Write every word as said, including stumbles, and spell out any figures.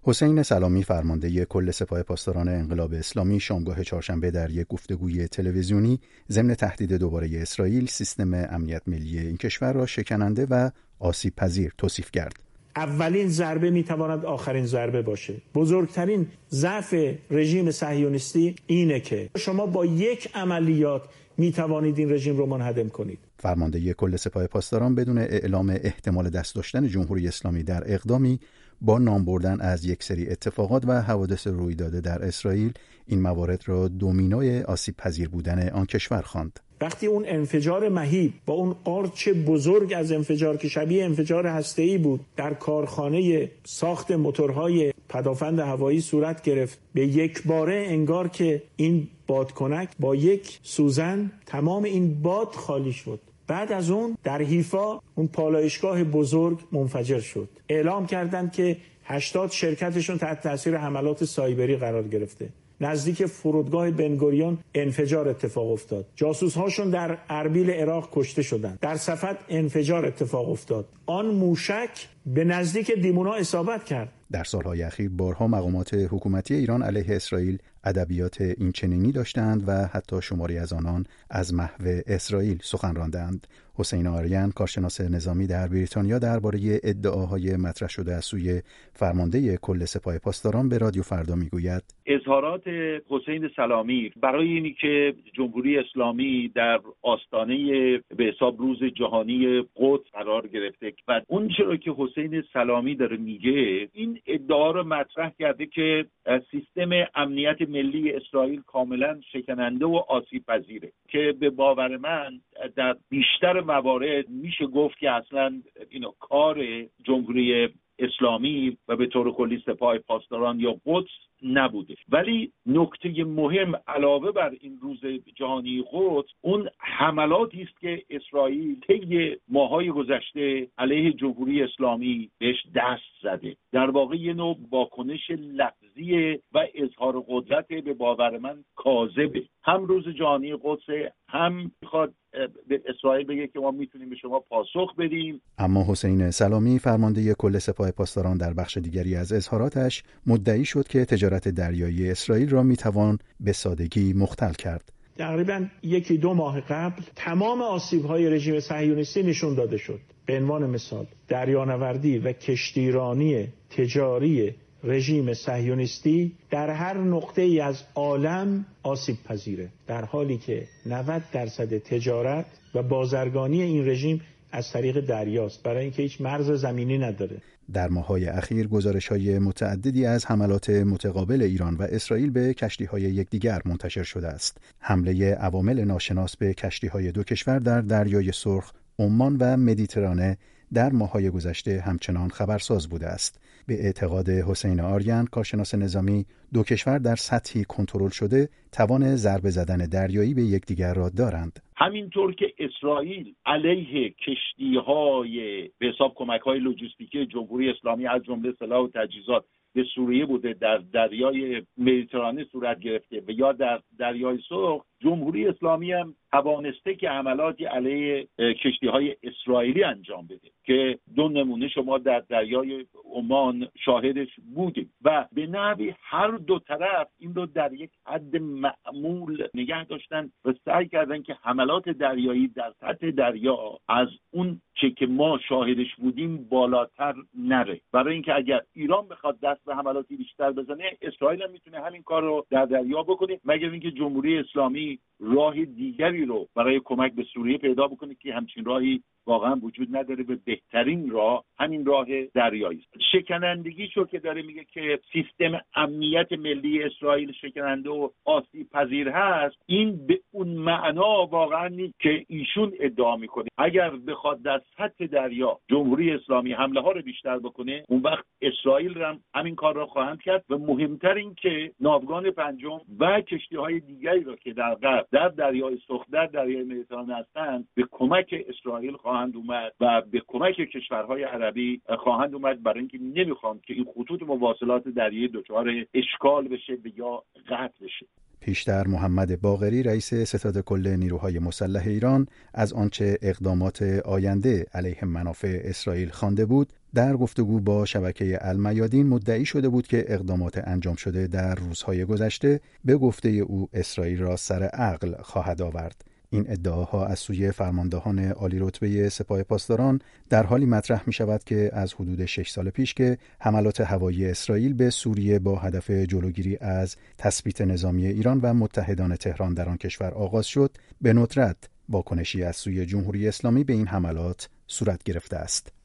حسین سلامی فرمانده کل سپاه پاسداران انقلاب اسلامی شامگاه چهارشنبه در یک گفتگوی تلویزیونی ضمن تهدید دوباره اسرائیل سیستم امنیت ملی این کشور را شکننده و آسیب پذیر توصیف کرد. اولین ضربه میتواند آخرین ضربه باشه. بزرگترین ضعف رژیم صهیونیستی اینه که شما با یک عملیات میتوانید این رژیم رو منهدم کنید. فرمانده کل سپاه پاسداران بدون اعلام احتمال دست داشتن جمهوری اسلامی در اقدامی با نام بردن از یک سری اتفاقات و حوادث روی داده در اسرائیل این موارد را دومینوی آسیب پذیر بودن آن کشور خواند. وقتی اون انفجار مهیب با اون قارچ بزرگ از انفجار که شبیه انفجار هسته‌ای بود در کارخانه ساخت موتورهای پدافند هوایی صورت گرفت، به یک باره انگار که این بادکنک با یک سوزن تمام این باد خالی شد. بعد از اون در حیفا اون پالایشگاه بزرگ منفجر شد. اعلام کردند که هشتاد شرکتشون تحت تاثیر حملات سایبری قرار گرفته. نزدیک فرودگاه بنگوریون انفجار اتفاق افتاد. جاسوس‌هاشون در اربیل عراق کشته شدند. در صفد انفجار اتفاق افتاد. آن موشک به نزدیک دیمونا اصابت کرد. در سالهای اخیر بارها مقامات حکومتی ایران علیه اسرائیل ادبیات این چنینی داشتند و حتی شماری از آنان از محو اسرائیل سخن راندند. حسین آریان کارشناس نظامی در بریتانیا درباره ادعاهای مطرح شده از سوی فرمانده کل سپاه پاسداران به رادیو فردا میگوید: اظهارات حسین سلامی برای اینی که جمهوری اسلامی در آستانه به حساب روز جهانی قدس قرار گرفته و اون چرا که حسین سلامی داره میگه این ادعا رو مطرح کرده که سیستم امنیت ملی اسرائیل کاملا شکننده و آسیب پذیره که به باور من در بیشتر موارد میشه گفت که اصلا اینو کار جمهوری اسلامی و به طور کلی سپاه پاسداران یا قدس نبوده. ولی نکته مهم علاوه بر این روز جهانی قدس اون حملاتی است که اسرائیل طی ماه‌های گذشته علیه جمهوری اسلامی بهش دست زده. در واقع یه نوع واکنش لفظی و اظهار قدرت به باور من کاذبه. هم روز جهانی قدس هم میخواد به اسرائیل بگه که ما میتونیم به شما پاسخ بدیم. اما حسین سلامی فرمانده کل سپاه پاسداران در بخش دیگری از اظهاراتش مدعی شد که تجارت دریایی اسرائیل را میتوان به سادگی مختل کرد. تقریباً یکی دو ماه قبل تمام آسیب‌های رژیم صهیونیستی نشون داده شد. به عنوان مثال دریانوردی و کشتیرانی تجاری رژیم صهیونیستی در هر نقطه‌ای از عالم آسیب پذیره، در حالی که نود درصد تجارت و بازرگانی این رژیم از طریق دریاست، برای اینکه هیچ مرز زمینی نداره. در ماه‌های اخیر گزارش‌های متعددی از حملات متقابل ایران و اسرائیل به کشتی‌های یکدیگر منتشر شده است. حمله عوامل ناشناس به کشتی‌های دو کشور در دریای سرخ، عمان و مدیترانه در ماه‌های گذشته همچنان خبرساز بوده است. به اعتقاد حسین آریان کارشناس نظامی، دو کشور در سطحی کنترل شده توان ضربه زدن دریایی به یکدیگر را دارند. همینطور که اسرائیل علیه کشتی‌های به حساب کمک‌های لوجستیکی جمهوری اسلامی از جمله سلاح و تجهیزات به سوریه بوده در دریای مدیترانه صورت گرفته و یا در دریای سرخ، جمهوری اسلامی هم توانسته که حملاتی علیه کشتی‌های اسرائیلی انجام بده که دو نمونه شما در دریای عمان شاهدش بودیم و به نحوی هر دو طرف این رو در یک حد معمول نگه داشتن و سعی کردن که حملات دریایی در سطح دریا از اون چه که ما شاهدش بودیم بالاتر نره، برای اینکه اگر ایران بخواد دست به حملاتی بیشتر بزنه اسرائیل هم میتونه همین کار رو در دریا بکنه، مگر اینکه جمهوری اسلامی راه دیگری رو برای کمک به سوریه پیدا بکنه که همچین راهی واقعا وجود نداره و بهترین راه همین راه دریایی است. شکنندگیشو که داره میگه که سیستم امنیت ملی اسرائیل شکننده و آسیب پذیر هست، این به اون معنا واقعا نیست که ایشون ادعا میکنه. اگر بخواد در سطح دریا جمهوری اسلامی حمله ها رو بیشتر بکنه، اون وقت اسرائیل هم همین کار رو خواهند کرد و مهمتر این که ناوگان پنجم و کشتی‌های دیگری رو که در غرب در دریای سرخ در دریای مدیترانه هستند به کمک اسرائیل خواهند اومد و به کمک کشورهای عربی خواهند اومد، برای اینکه نمیخوان که این خطوط مواصلات دریایی دچار اشکال بشه و یا قطع بشه. پیشتر محمد باقری رئیس ستاد کل نیروهای مسلح ایران از آنچه اقدامات آینده علیه منافع اسرائیل خوانده بود در گفتگو با شبکه المیادین مدعی شده بود که اقدامات انجام شده در روزهای گذشته به گفته او اسرائیل را سر عقل خواهد آورد. این ادعاها از سوی فرماندهان عالی رتبه سپاه پاسداران در حالی مطرح می شود که از حدود شش سال پیش که حملات هوایی اسرائیل به سوریه با هدف جلوگیری از تثبیت نظامی ایران و متحدان تهران در آن کشور آغاز شد، به ندرت واکنشی از سوی جمهوری اسلامی به این حملات صورت گرفته است.